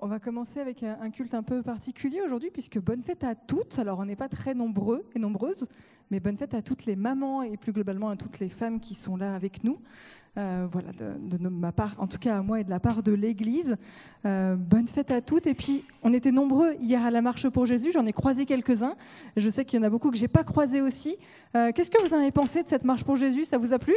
On va commencer avec un culte un peu particulier aujourd'hui, puisque bonne fête à toutes. Alors, on n'est pas très nombreux et nombreuses, mais bonne fête à toutes les mamans et plus globalement à toutes les femmes qui sont là avec nous. Voilà, de ma part, en tout cas à moi et de la part de l'Église. Bonne fête à toutes. Et puis, on était nombreux hier à la Marche pour Jésus. J'en ai croisé quelques-uns. Je sais qu'il y en a beaucoup que je n'ai pas croisés aussi. Qu'est-ce que vous en avez pensé de cette Marche pour Jésus ? Ça vous a plu ?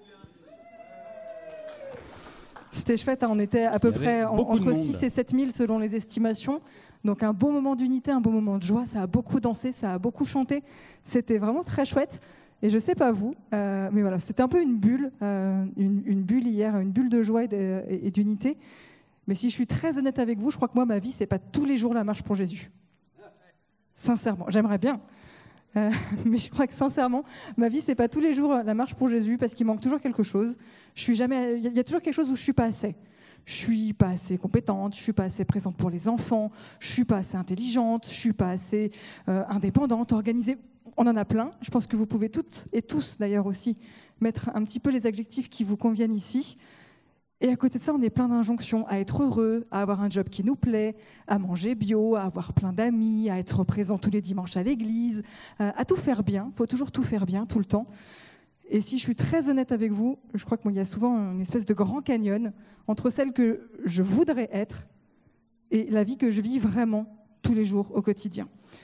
C'était chouette, hein. On était à peu près entre 6 et 7 000 selon les estimations. Donc un beau moment d'unité, un beau moment de joie. Ça a beaucoup dansé, ça a beaucoup chanté. C'était vraiment très chouette. Et je ne sais pas vous, mais voilà, c'était un peu une bulle hier, une bulle de joie et d'unité. Mais si je suis très honnête avec vous, je crois que moi, ma vie, ce n'est pas tous les jours la marche pour Jésus. Sincèrement, j'aimerais bien. Mais je crois que sincèrement, ma vie, c'est pas tous les jours la marche pour Jésus parce qu'il manque toujours quelque chose. Il y a toujours quelque chose où je suis pas assez. Je suis pas assez compétente, je suis pas assez présente pour les enfants, je suis pas assez intelligente, je suis pas assez indépendante, organisée. On en a plein. Je pense que vous pouvez toutes et tous d'ailleurs aussi mettre un petit peu les adjectifs qui vous conviennent ici. Et à côté de ça, on est plein d'injonctions à être heureux, à avoir un job qui nous plaît, à manger bio, à avoir plein d'amis, à être présent tous les dimanches à l'église, à tout faire bien. Il faut toujours tout faire bien, tout le temps. Et si je suis très honnête avec vous, je crois qu'il y a souvent une espèce de grand canyon entre celle que je voudrais être et la vie que je vis vraiment tous les jours au quotidien.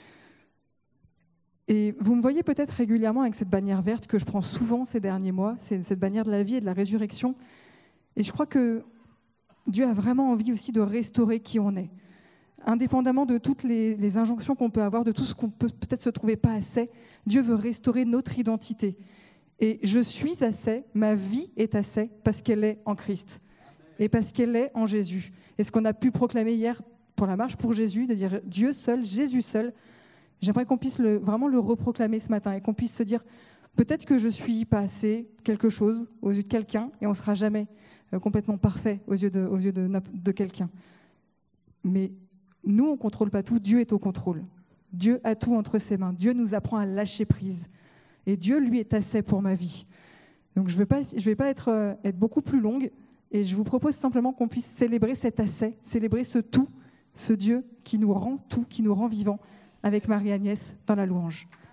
Et vous me voyez peut-être régulièrement avec cette bannière verte que je prends souvent ces derniers mois, c'est cette bannière de la vie et de la résurrection. Et je crois que Dieu a vraiment envie aussi de restaurer qui on est. Indépendamment de toutes les injonctions qu'on peut avoir, de tout ce qu'on peut peut-être se trouver pas assez, Dieu veut restaurer notre identité. Et je suis assez, ma vie est assez, parce qu'elle est en Christ. Et parce qu'elle est en Jésus. Et ce qu'on a pu proclamer hier pour la marche pour Jésus, de dire Dieu seul, Jésus seul, j'aimerais qu'on puisse vraiment le reproclamer ce matin et qu'on puisse se dire peut-être que je suis pas assez quelque chose aux yeux de quelqu'un et on ne sera jamais complètement parfait aux yeux de quelqu'un. Mais nous, on ne contrôle pas tout, Dieu est au contrôle. Dieu a tout entre ses mains. Dieu nous apprend à lâcher prise. Et Dieu, lui, est assez pour ma vie. Donc je vais pas être beaucoup plus longue et je vous propose simplement qu'on puisse célébrer cet assez, célébrer ce tout, ce Dieu qui nous rend tout, qui nous rend vivants avec Marie-Agnès dans la louange.